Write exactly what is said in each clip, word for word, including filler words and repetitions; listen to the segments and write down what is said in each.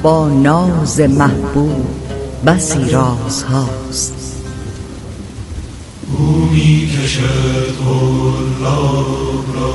با ناز محبوب بسی راز هاست. او می کشد قلاب را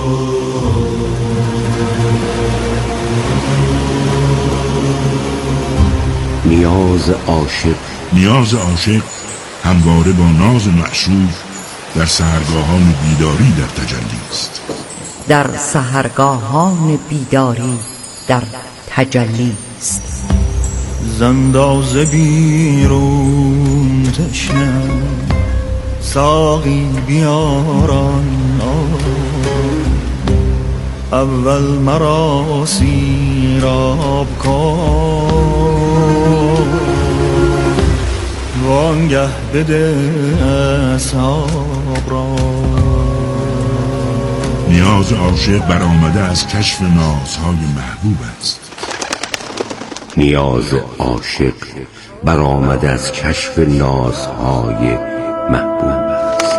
نیاز عاشق نیاز عاشق همواره با ناز معشوق در سحرگاهان بیداری در تجلی است. در سحرگاهان بیداری در تجلی است. زنداز بیرون تشنه ساقی بیاران اول مرا سیراب کن وانگه بده اصحاب را. نیاز عاشق برآمده از کشف نازهای محبوب است. نیاز عاشق برآمده از کشف نازهای محبوب است.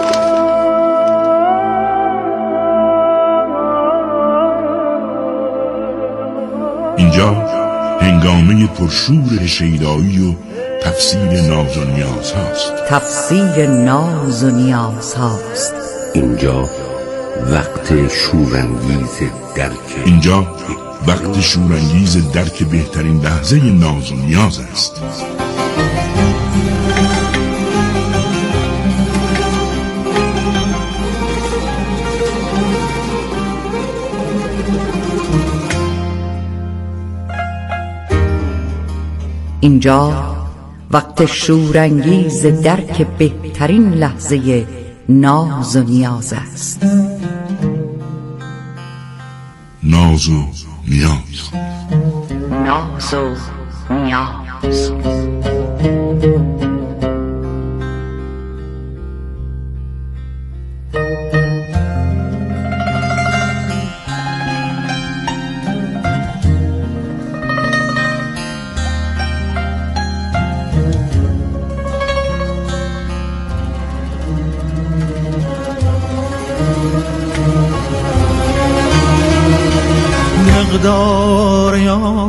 اینجا هنگامه پرشور شیدایی و تفسیر ناز و نیاز هاست. تفسیر ناز و نیاز هاست. اینجا وقت شورانگیز درک اینجا وقت شورانگیز درک بهترین لحظه ناز و نیاز است. اینجا وقت شورانگیز درک بهترین لحظه ناز و نیاز است. ناز و نیاز. ناز و نیاز. مقدار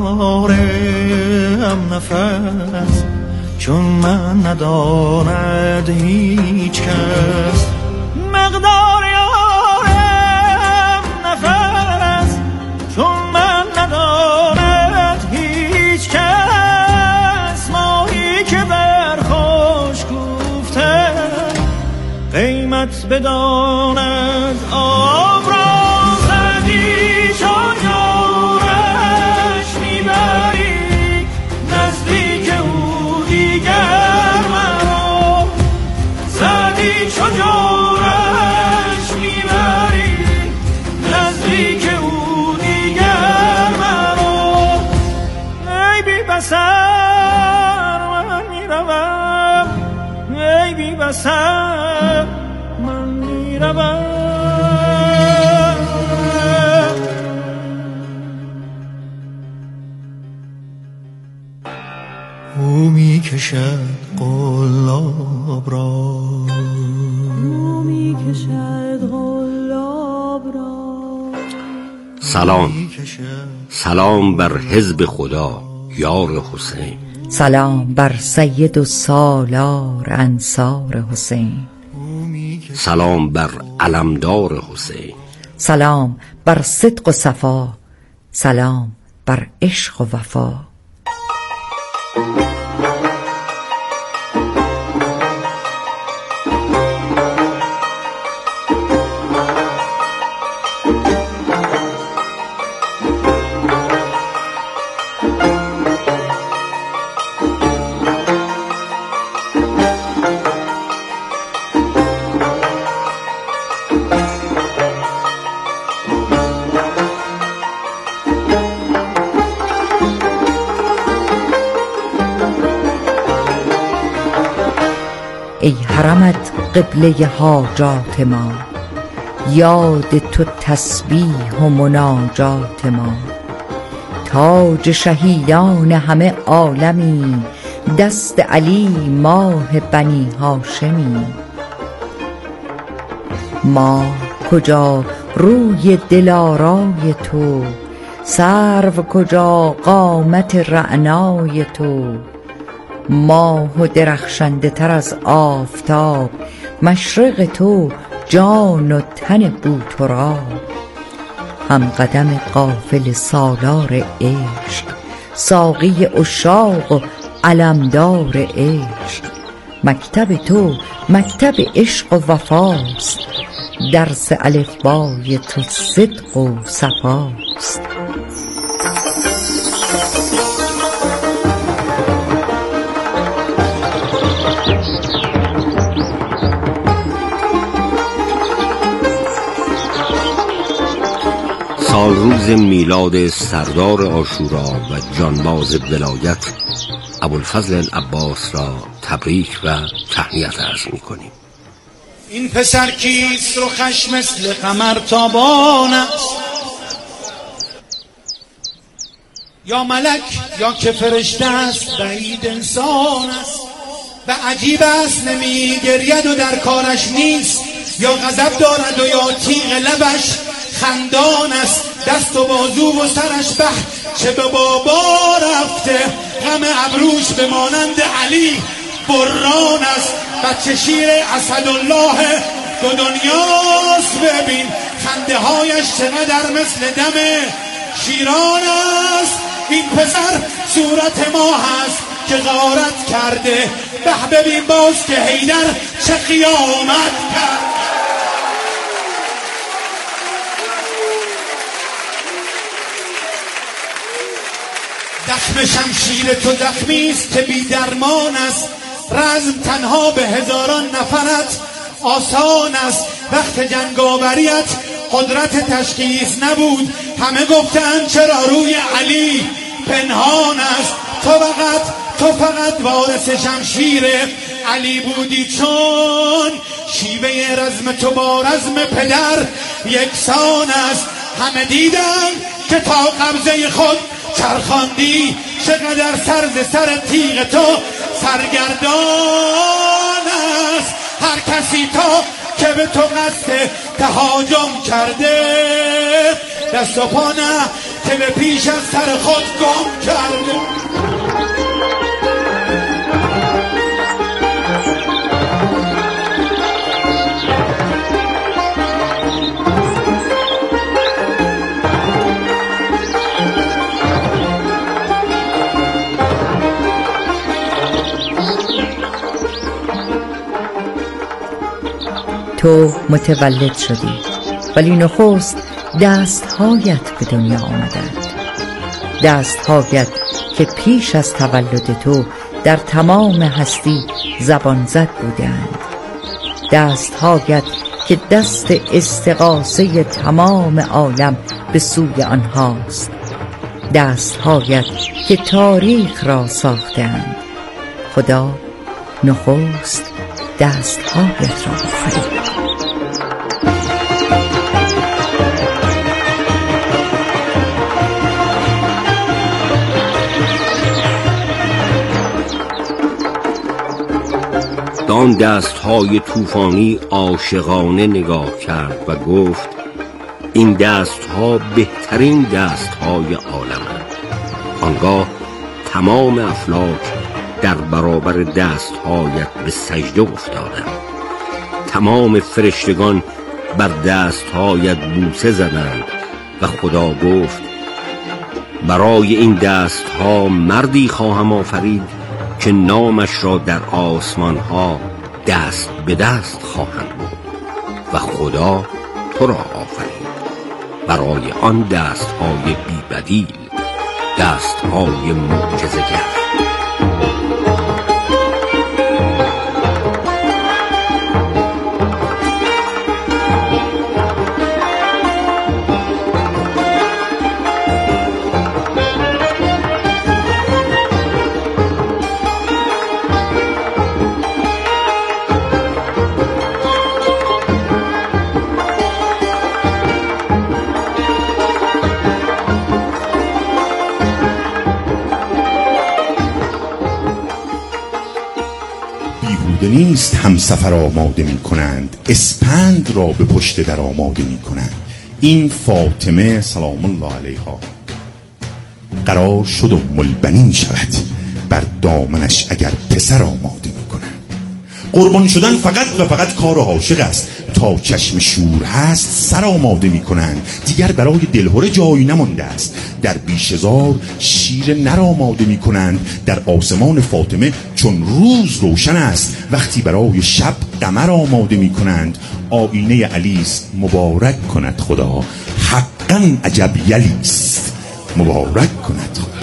یارم نفس چون من نداند هیچ کس. مقدار یارم نفس چون من نداند هیچ کس. ماهی که بر خوش گفته قیمت بداند آب را. زدی چون سر من میروم. او میکشد قلاب را او میکشد قلاب را. سلام سلام بر حزب خدا یار حسین. سلام بر سید و سالار انصار حسین. سلام بر علمدار حسین. سلام بر صدق و صفا. سلام بر عشق و وفا. ای حرمت قبله حاجات ما، یاد تو تسبیح و مناجات ما. تاج شهیدان همه عالمی، دست علی ماه بنی هاشمی. ما کجا روی دلارای تو، سرو کجا قامت رعنای تو؟ ماه و درخشنده تر از آفتاب، مشرق تو جان و تن بوتراب. هم قدم قافل سالار عشق، ساقی عشاق و علمدار عشق. مکتب تو مکتب عشق و وفاست، درس الفبای تو صدق و صفاست. سال روز میلاد سردار عاشورا و جانباز ولایت ابوالفضل العباس را تبریک و تهنیت عرض می‌کنیم. این پسر کیست رخش مثل قمر تابان است، یا ملک یا که فرشته است، بعید انسان است. و عجیب است نمی گرید و در کارش نیست، یا غضب دارد و یا تیغ لبش خندان است. دست و بازو و سرش به چه به بابا رفته، غم ابروش به مانند علی بران است. بچه شیر اسدالله دو دنیاست، ببین خنده هایش چقدر مثل دم شیران است. این پسر صورت ما هست که غارت کرده، به ببین باز که حیدر چه قیامت کرد. زخم شمشیر تو زخمیست که بی درمان است، رزم تنها به هزاران نفرت آسان است. وقت جنگاوریت قدرت تشخیص نبود، همه گفتند چرا روی علی پنهان است. تو فقط تو فقط وارث شمشیر علی بودی، چون شیوه رزم تو با رزم پدر یکسان است. همه دیدن که تا قبضه خود چرخاندی، چقدر سر ز سر تیغ تو سرگردان است. هر کسی تا که به تو قصد تهاجم کرده، دست و پا نه که به پیش از سر خود گم کرده. تو متولد شدی، ولی نخست دستهایت به دنیا آمدند. دستهایت که پیش از تولد تو در تمام هستی زبان زد بودند. دستهایت که دست استغاثه تمام عالم به سوی آنهاست. دستهایت که تاریخ را ساختند. خدا نخست دستهایت را آفرید. آن دستهای طوفانی عاشقانه نگاه کرد و گفت این دستها بهترین دستهای عالمند. آنگاه تمام افلاک در برابر دستهایت به سجده افتادند. تمام فرشتگان بر دستهایت بوسه زدند و خدا گفت برای این دستها مردی خواهم آفرید که نامش را در آسمان ها دست به دست خواهند بود و خدا تو را آفرید برای آن دستهای بی بدیل، دستهای معجزه‌گر. نیست هم سفر آماده می کنند، اسپند را به پشت در آماده می کنند. این فاطمه سلام الله علیها قرار شد ام البنین شود، بر دامنش اگر پسر آماده میکنن. قربان شدن فقط و فقط کار عاشق است، تا چشم شور هست سر آماده میکنند، دیگر برای دلهره جایی نمانده است. در بیشهزار شیر نر آماده میکنند، در آسمان فاطمه چون روز روشن است. وقتی برای شب قمر آماده میکنند، آینه علیست مبارک کند خدا، حقا عجب یلیست مبارک کند خدا.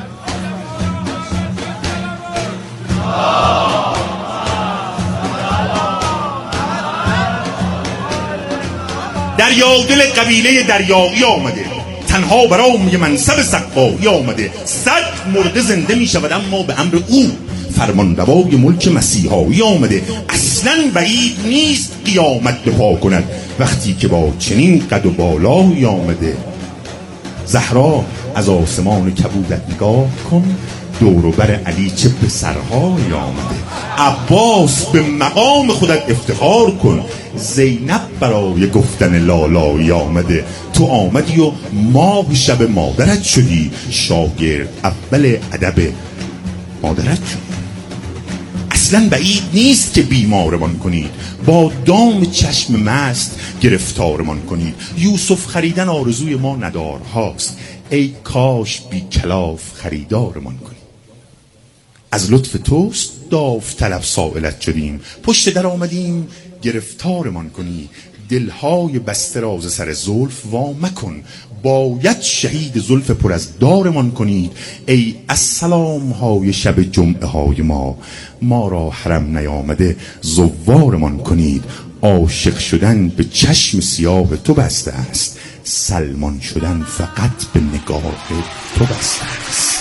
دریا دل قبیله دریایی آمده، تنها برام یه منصب سقایی آمده. صد مرده زنده می شود اما به امر او، فرمانروای ملک مسیحایی آمده. اصلا بعید نیست قیامت بپا کند، وقتی که با چنین قد و بالایی آمده. زهرا از آسمان کبودت نگاه کن، دوروبر علی چه پسرهایی آمده. عباس به مقام خودت افتخار کن، زینب برای گفتن لالایی آمده. تو آمدی و ماه شب مادرت شدی، شاگرد اول ادب مادرت شدی. اصلا بعید نیست که بیمارمان کنید، با دام چشم مست گرفتارمان کنید. یوسف خریدن آرزوی ما ندار هاست، ای کاش بی کلاف خریدارمان کنید. از لطف توست داوطلب سائلت شدیم، پشت در آمدیم گرفتارمان کنی. دلهای بسته راز سر زلف وا مکن، باید شهید زلف پر از دارمان کنید. ای السلام های شب جمعه های ما، ما را حرم نیامده زوارمان کنید. عاشق شدن به چشم سیاه تو بسته است، سلمان شدن فقط به نگاه تو بسته است.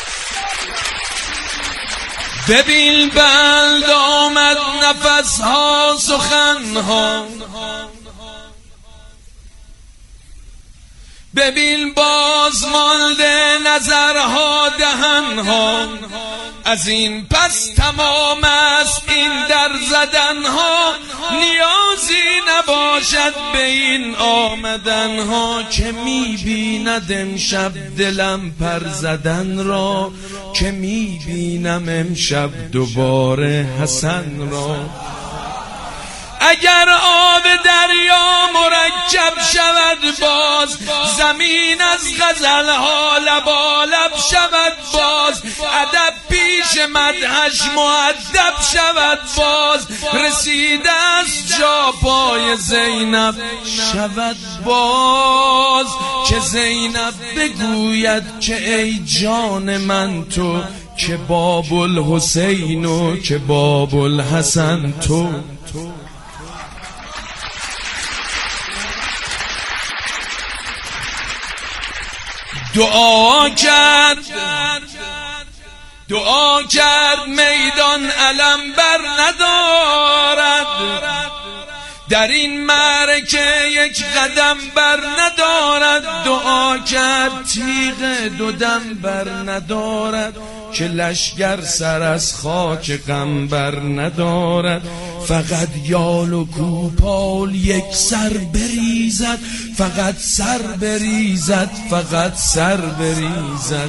ببین بند آمد نفس ها سخن ها، ببین باز مانده نظرها دهنها. از این پس تمام است این در زدنها، نیازی نباشد به این آمدنها. که میبیند امشب دلم پر زدن را، که میبینم امشب دوباره حسن را. اگر آب دریا مرکب شود باز، زمین از غزلها لبالب شود باز. ادب پیش مدحش مؤدب شود باز، رسیده از جا پای زینب شود باز. که زینب بگوید که ای جان من تو، که باب الحسین و که باب الحسن تو. دعا کرد دعا کرد میدان علم بر ندارد، در این معرکه یک قدم بر ندارد. دعا کرد تیغ دو دم بر ندارد، که لشگر سر از خاک غم بر ندارد. فقط یال و کوپال یک سر بریزد، فقط سر بریزد، فقط سر بریزد.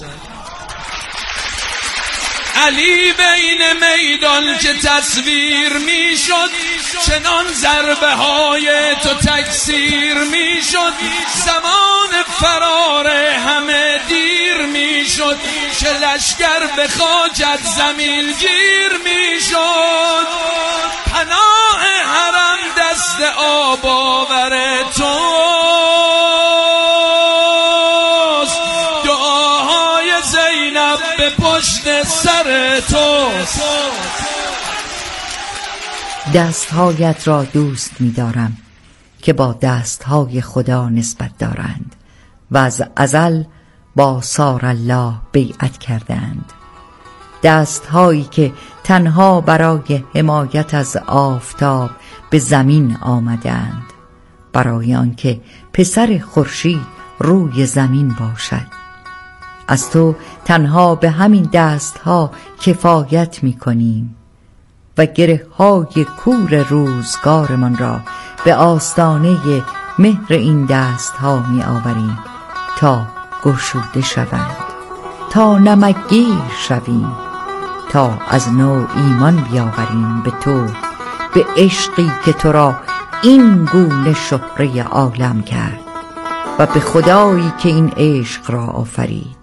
علی بین میدان که تصویر می شد، چنان ضربه های تو تکثیر می شد. زمان فرار همه دیر می شد، که لشگر به خاکت زمین گیر می شد. پناه حرم دست آب آور توست، دعاهای زینب به پشت سر توست. دستهایت را دوست می دارم که با دستهای خدا نسبت دارند و از ازل با سار الله بیعت کردند. دستهایی که تنها برای حمایت از آفتاب به زمین آمدند، برای آنکه پسر خورشید روی زمین باشد. از تو تنها به همین دستها کفایت می کنیم و گره های کور روزگارمان را به آستانه مهر این دستها می آوریم تا گشوده شوند، تا نمکگیر شویم، تا از نو ایمان بیاوریم به تو، به عشقی که تو را این گونه شهره عالم کرد و به خدایی که این عشق را آفرید.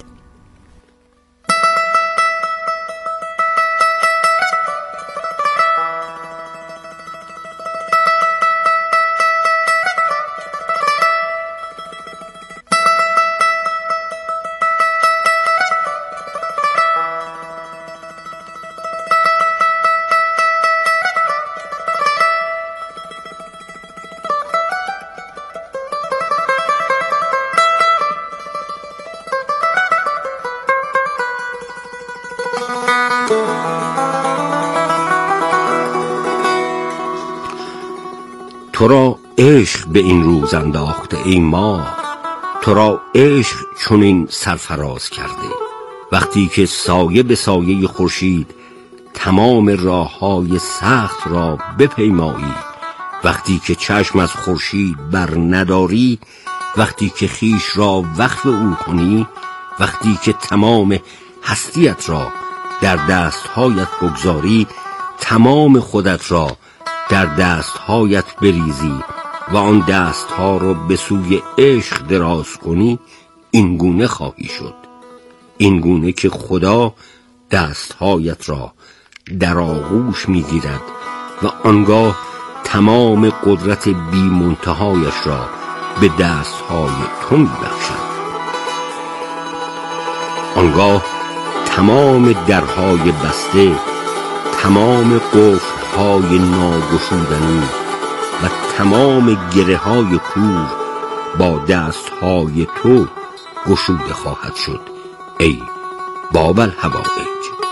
تو را عشق به این روز انداخته ای ماه، تو را عشق چنین سرفراز کرده. وقتی که سایه به سایه خورشید تمام راههای سخت را بپیمایی، وقتی که چشم از خورشید بر نداری، وقتی که خیش را وقف او کنی، وقتی که تمام هستیت را در دستهایت بگذاری، تمام خودت را در دستهایت بریزی و آن دستها را به سوی عشق دراز کنی، این گونه خواهی شد. این گونه که خدا دستهایت را در آغوش میگیرد و آنگاه تمام قدرت بی منتهایش را به دستهای تو میبخشد. آنگاه تمام درهای بسته، تمام قفل‌های ناگشودنی و تمام گره های کور با دستهای تو گشوده خواهد شد ای باب الحوائج.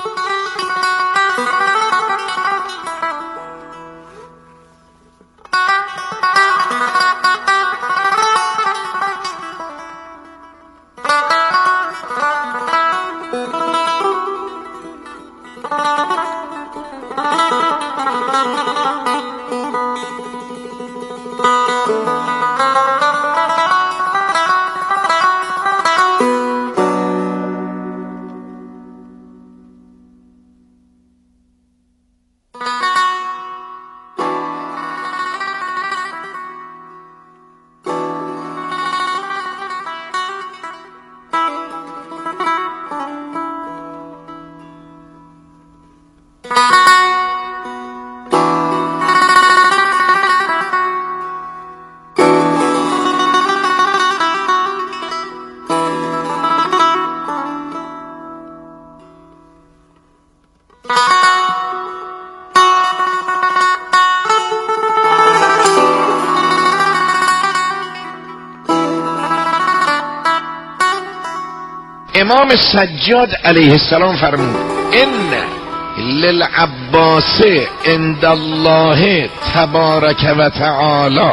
امام سجاد علیه السلام فرمود ان للعباس عند الله تبارک و تعالی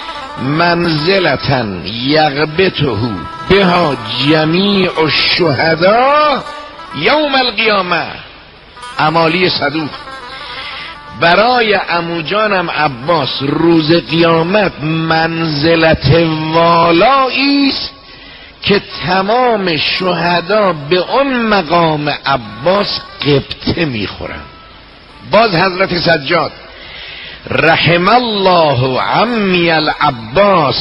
منزلة یغبطه بها جمیع الشهداء یوم القیامه. امالی صدوق: برای عموجانم عباس روز قیامت منزلت والایی است که تمام شهدا به اون مقام عباس قبطه میخورن. باز حضرت سجاد: رحم الله عمی العباس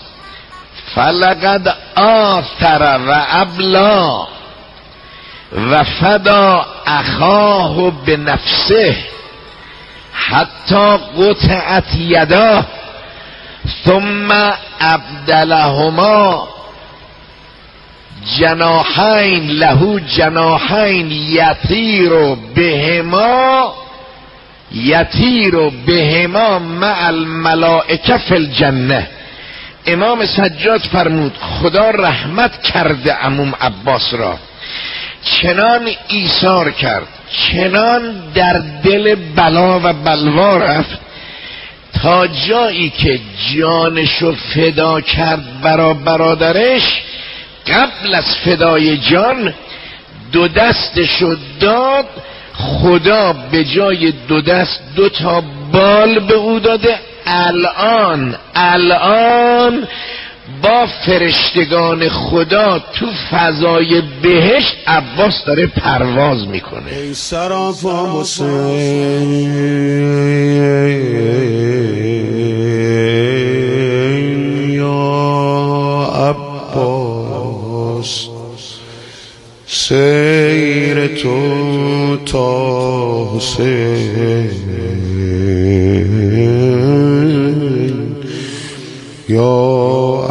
فلقد آثر و ابلا و فدا اخاه بنفسه حتی قطعت یده ثم ابدلهما جناحین له جناحین یطیر بهما یطیر بهما مع الملائکه فی الجنه. امام سجاد فرمود خدا رحمت کرده عموم عباس را، چنان ایثار کرد، چنان در دل بلا و بلوا رفت تا جایی که جانشو فدا کرد برا برادرش، قبل از فدای جان دو دستشو داد، خدا به جای دو دست دو تا بال به او داده. الان الان با فرشتگان خدا تو فضای بهشت عباس داره پرواز میکنه. ای سراپا حسین یا عباس، سیر تو تا حسین یا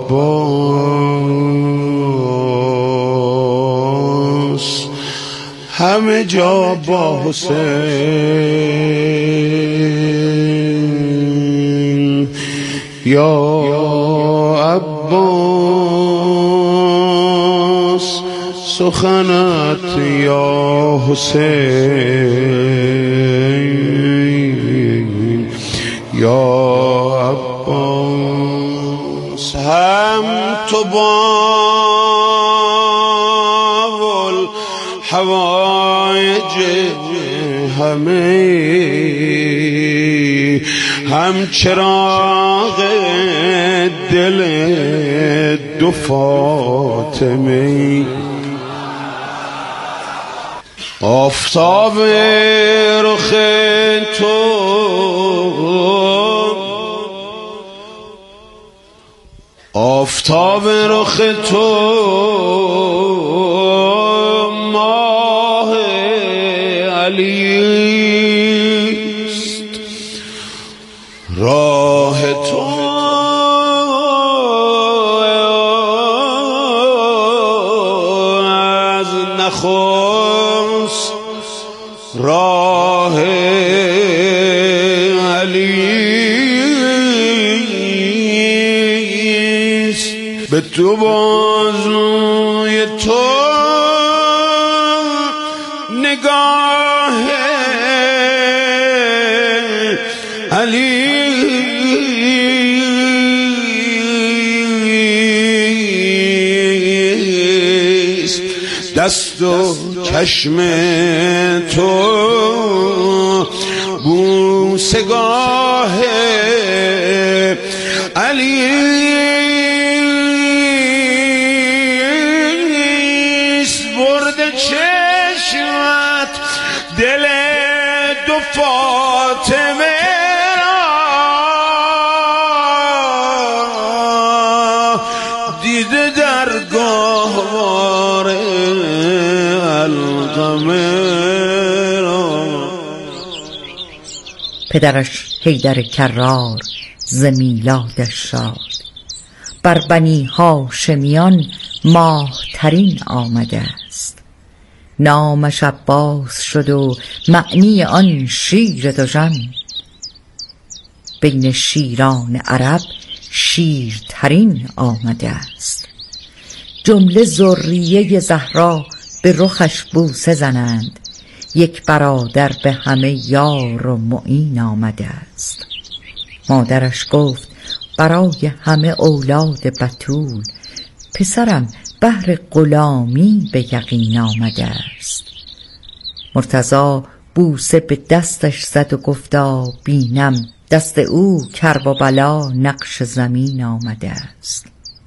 عباس، همه جا با حسین یا عباس، سخنت یا حسین یا عباس، هم تو با حوایج همه، هم چراغ دل دو فاطمه، آفتاب رخ تو آفتاب رخ تو ماه علیست، راه تو از نخست راه علیست، به تو بازوی تو نگاه علیست، دست و چشم تو بوسگاه علیست، برد چشمت دل دو فاطمه را، دیده در گهوار القمه را. پدرش حیدر کرار ز میلادش شاد، بر بنی هاشمیان ماه ترین آمده است. نامش عباس شد و معنی آن شیر دژم، بین شیران عرب شیرترین آمده است. جمله ذریه زهرا به رخش بوسه زنند، یک برادر به همه یار و معین آمده است. مادرش گفت برای همه اولاد بتول، پسرم بهر غلامی به یقین آمده است. مرتضی بوسه به دستش زد و گفتا بینم، دست او کرب و بلا نقش زمین آمده است.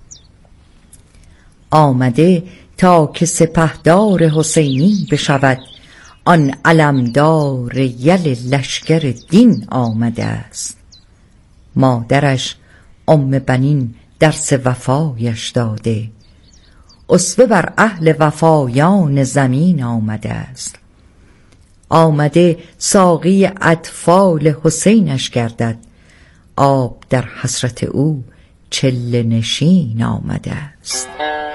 آمده تا که سپهدار حسینی بشود، آن علمدار یل لشکر دین آمده است. مادرش ام بنین درس وفایش داده، اسوه بر اهل وفایان زمین آمده است. آمده ساقی اطفال حسینش گردد، آب در حسرت او چله نشین آمده است.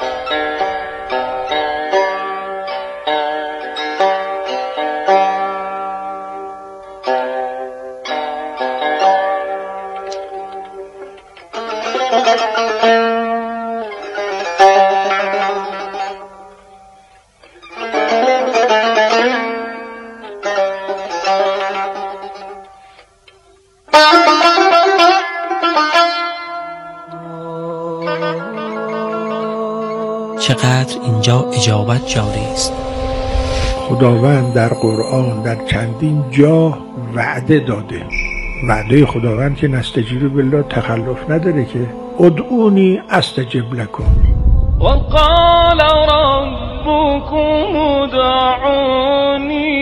چقدر اینجا اجابت جاری است. خداوند در قرآن در چندین جا وعده داده. وعده خداوند که نستجیب بالله تخلف نداره که ادعونی استجب لکم. وقال ربكم ادعوني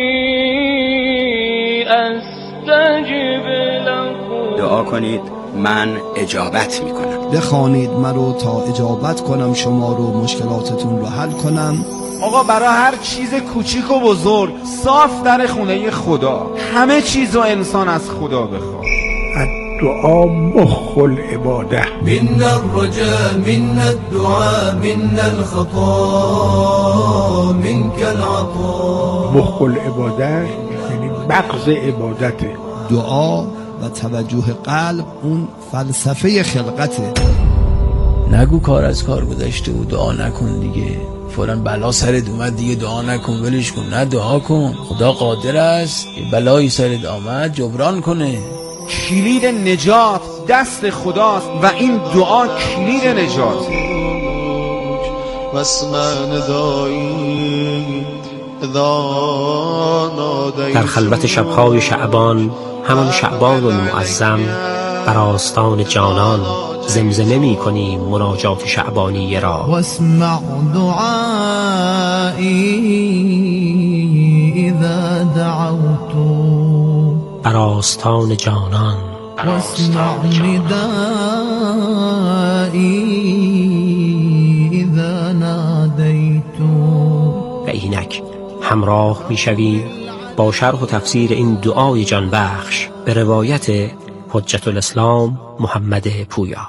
استجب لكم. دعا کنید من اجابت میکنم. بخوانید من رو تا اجابت کنم شما رو، مشکلاتتون رو حل کنم. آقا برای هر چیز کوچیک و بزرگ صاف در خونه خدا. همه چیز و انسان از خدا بخواد. الدعا مخ العباده. من الرجاء من الدعاء من الخطا منك العطاء. مخ العباده یعنی مغز عبادته. دعا و توجه قلب اون فلسفه خلقته. نگو کار از کار گذشته و دعا نکن دیگه، فلان بلا سرت اومد دیگه دعا نکن ولش کن. نه دعا کن، خدا قادر است یه بلایی سرت آمد جبران کنه. کلید نجات دست خداست و این دعا کلید نجاته. در خلوت شبهای شعبان، همان شعبان المعظم، بر آستان جانان زمزمه می کنیم مناجات شعبانی را. واسمع دعایی اذا دعوت. بر آستان جانان واسمع ندایی اذا نادیت. و اینک همراه می شویم با شرح و تفسیر این دعای جان بخش به روایت حجت الاسلام محمد پویا.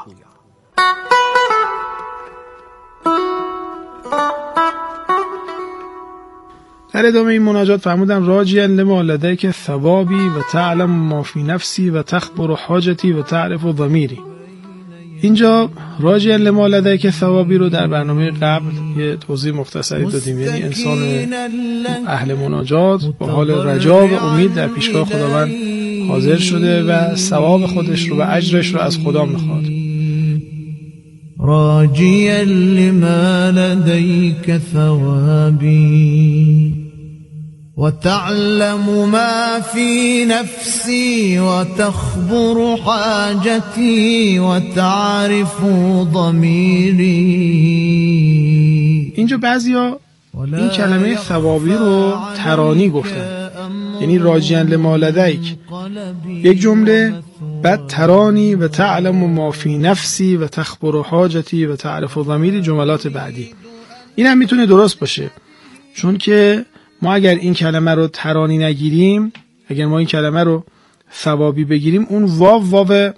در ادامه این مناجات فرمودن راجیا لما لدیک ثوابی و تعلم ما فی نفسی و تخبر حاجتی و تعرف ضمیری. اینجا راجیا لما لدیک ثوابی رو در برنامه قبل یه توضیح مختصری دادیم، یعنی انسان اهل مناجات با حال رجا و امید در پیشگاه خداوند حاضر شده و ثواب خودش رو و اجرش رو از خدا میخواد. راجیا لما لدیک ثوابی و تعلم ما فی نفسی و تخبر حاجتی و تعرف ضمیری. اینجا بعضیا این کلمه ثوابی رو ترانی گفتن، یعنی راجیا لما لدیک یک جمله، بعد ترانی و تعلم ما فی نفسی و تخبر حاجتی و تعرف ضمیری جملات بعدی. این هم میتونه درست باشه، چون که ما اگر این کلمه رو ترانی نگیریم، اگر ما این کلمه رو ثوابی بگیریم، اون واو واو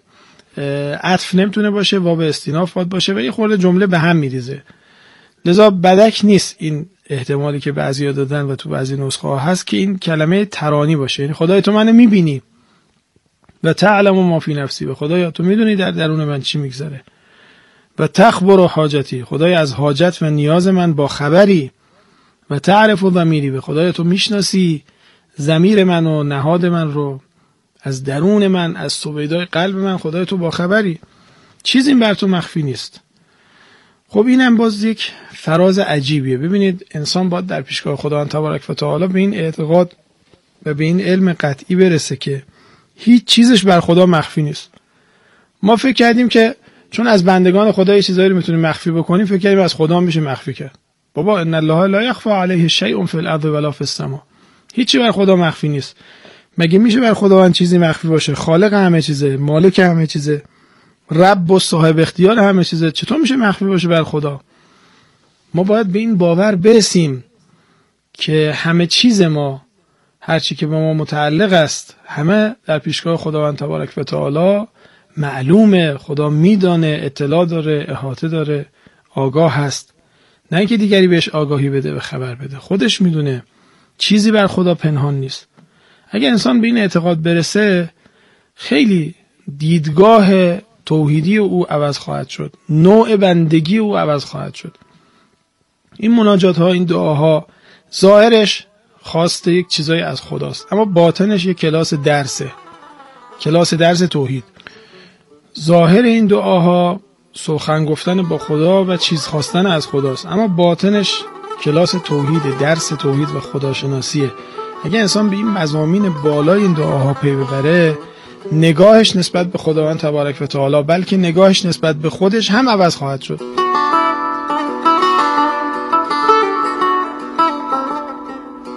عطف نمیتونه باشه، واو استیناف باید باشه و یه خورده جمله به هم میریزه. لذا بدک نیست این احتمالی که بعضیا دادن و تو بعضی نسخه ها هست که این کلمه ترانی باشه، یعنی خدای تو منو میبینی و تعلم ما فی نفسی، و خدایا تو میدونی در درون من چی میگذره، و تخبر حاجتی، خدای از حاجت و نیاز من با خبری، و تعرف ضمیری، به خدایا تو میشناسی ضمیر من و نهاد من رو، از درون من، از سویدای قلب من خدای تو با خبری، چیزی بر تو مخفی نیست. خب اینم باز یک فراز عجیبیه. ببینید انسان باید در پیشگاه خداوند تبارک و تعالی به این اعتقاد و به این علم قطعی برسه که هیچ چیزش بر خدا مخفی نیست. ما فکر کردیم که چون از بندگان خدا یه چیزایی رو میتونیم مخفی بکنیم، فکر کردیم از خدا میشه مخفی کرد. بابا ان الله لا یخفی علیه شیء فی الارض ولا فی السماء. هیچی بر خدا مخفی نیست. مگه میشه بر خداوند چیزی مخفی باشه؟ خالق همه چیزه، مالک همه چیزه، رب و صاحب اختیار همه چیزه، چطور میشه مخفی باشه بر خدا؟ ما باید به این باور برسیم که همه چیز ما، هر چی که به ما متعلق است، همه در پیشگاه خداوند تبارک و تعالی معلومه. خدا میدانه، اطلاع داره، احاطه داره، آگاه هست. نه اینکه دیگری بهش آگاهی بده و خبر بده، خودش میدونه، چیزی بر خدا پنهان نیست. اگه انسان به این اعتقاد برسه، خیلی دیدگاه توحیدی او عوض خواهد شد، نوع بندگی او عوض خواهد شد. این مناجات ها، این دعاها، ظاهرش خواست یک چیزایی از خداست، اما باطنش یک کلاس درسه، کلاس درس توحید. ظاهر این دعاها سخن گفتن با خدا و چیز خواستن از خداست، اما باطنش کلاس توحید، درس توحید و خداشناسیه. اگه انسان به این مضامین بالای این دعاها پی ببره، نگاهش نسبت به خداوند تبارک و تعالی، بلکه نگاهش نسبت به خودش هم عوض خواهد شد.